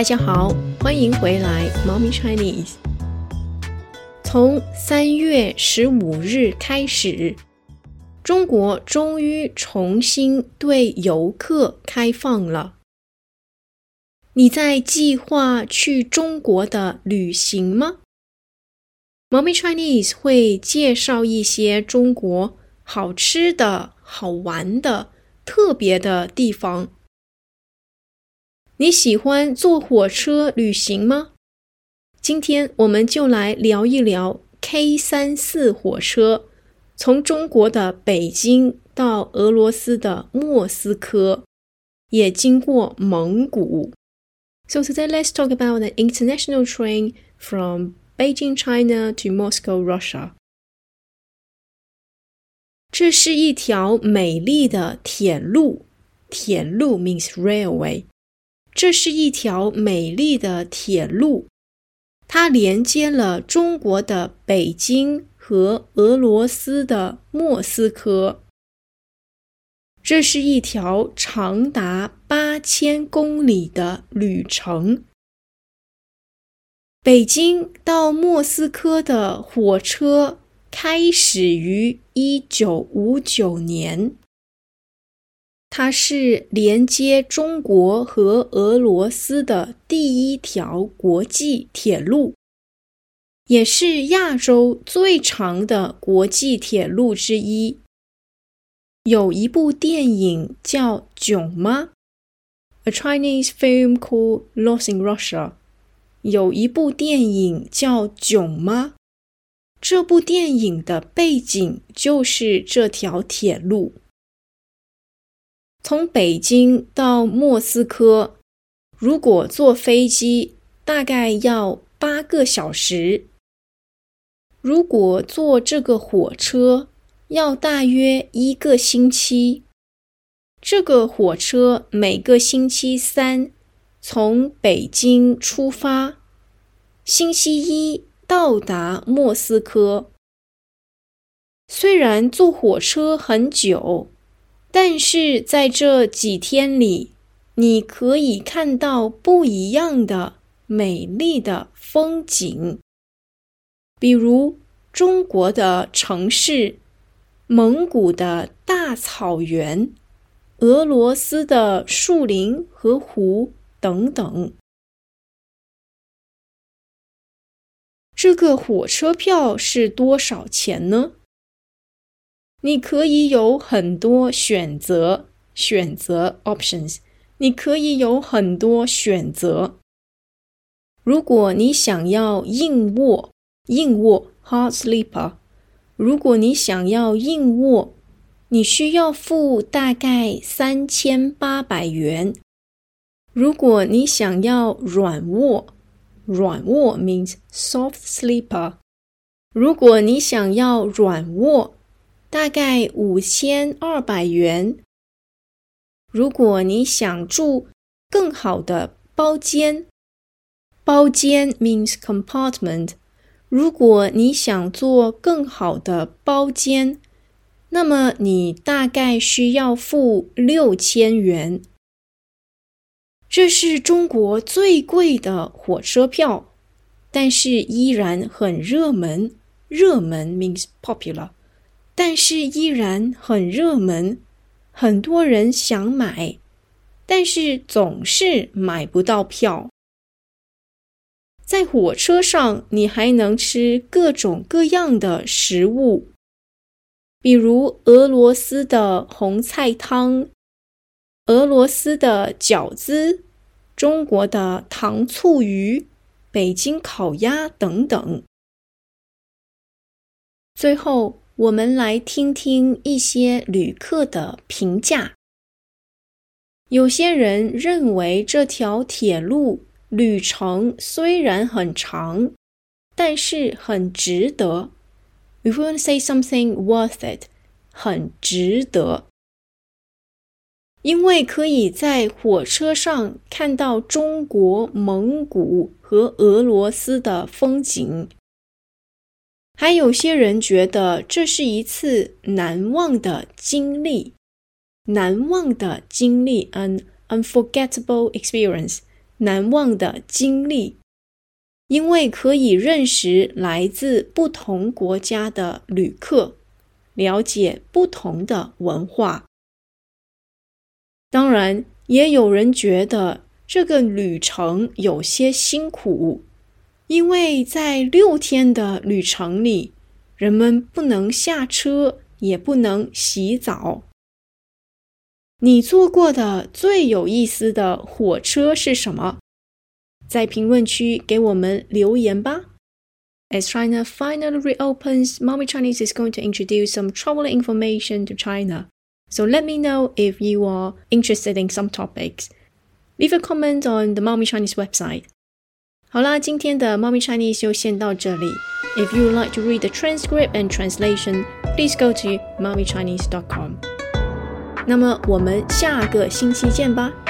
大家好，欢迎回来 Mommy Chinese。 从3月15日开始，中国终于重新对游客开放了。你在计划去中国的旅行吗？ Mommy Chinese 会介绍一些中国好吃的、好玩的、特别的地方。你喜欢坐火车旅行吗？今天我们就来聊一聊 K34 火车，从中国的北京到俄罗斯的莫斯科，也经过蒙古。So today let's talk about the international train from Beijing, China to Moscow, Russia. 这是一条美丽的铁路，铁路 means railway。这是一条美丽的铁路，它连接了中国的北京和俄罗斯的莫斯科。这是一条长达8000公里的旅程。北京到莫斯科的火车开始于1959年。它是连接中国和俄罗斯的第一条国际铁路，也是亚洲最长的国际铁路之一。有一部电影叫《囧妈》，A Chinese film called Lost in Russia。有一部电影叫《囧妈》，这部电影的背景就是这条铁路。从北京到莫斯科，如果坐飞机，大概要8个小时。如果坐这个火车，要大约1个星期。这个火车每个星期三从北京出发，星期一到达莫斯科。虽然坐火车很久，但是在这几天里，你可以看到不一样的美丽的风景，比如中国的城市、蒙古的大草原、俄罗斯的树林和湖等等。这个火车票是多少钱呢？你可以有很多选择 options， 你可以有很多选择。如果你想要硬卧 hard sleeper， 如果你想要硬卧，你需要付大概3800元。如果你想要软卧 means soft sleeper， 如果你想要软卧，大概5200元。如果你想住更好的包间 means compartment， 如果你想做更好的包间，那么你大概需要付6000元。这是中国最贵的火车票，但是依然很热门，热门 means popular，但是依然很热门，很多人想买，但是总是买不到票。在火车上，你还能吃各种各样的食物，比如俄罗斯的红菜汤、俄罗斯的饺子、中国的糖醋鱼、北京烤鸭等等。最后，我们来听听一些旅客的评价。有些人认为这条铁路旅程虽然很长，但是很值得。If we want to say something worth it， 很值得。因为可以在火车上看到中国、蒙古和俄罗斯的风景。还有些人觉得这是一次难忘的经历，难忘的经历 an unforgettable experience， 难忘的经历，因为可以认识来自不同国家的旅客，了解不同的文化。当然，也有人觉得这个旅程有些辛苦，因为在6天的旅程里，人们不能下车，也不能洗澡。你坐过的最有意思的火车是什么？在评论区给我们留言吧。As China finally reopens, Mommy Chinese is going to introduce some travel information to China. So let me know if you are interested in some topics. Leave a comment on the Mommy Chinese website. 好啦，今天的 Mommy Chinese 就先到这里。If you would like to read the transcript and translation, please go to mommychinese.com. 那么我们下个星期见吧。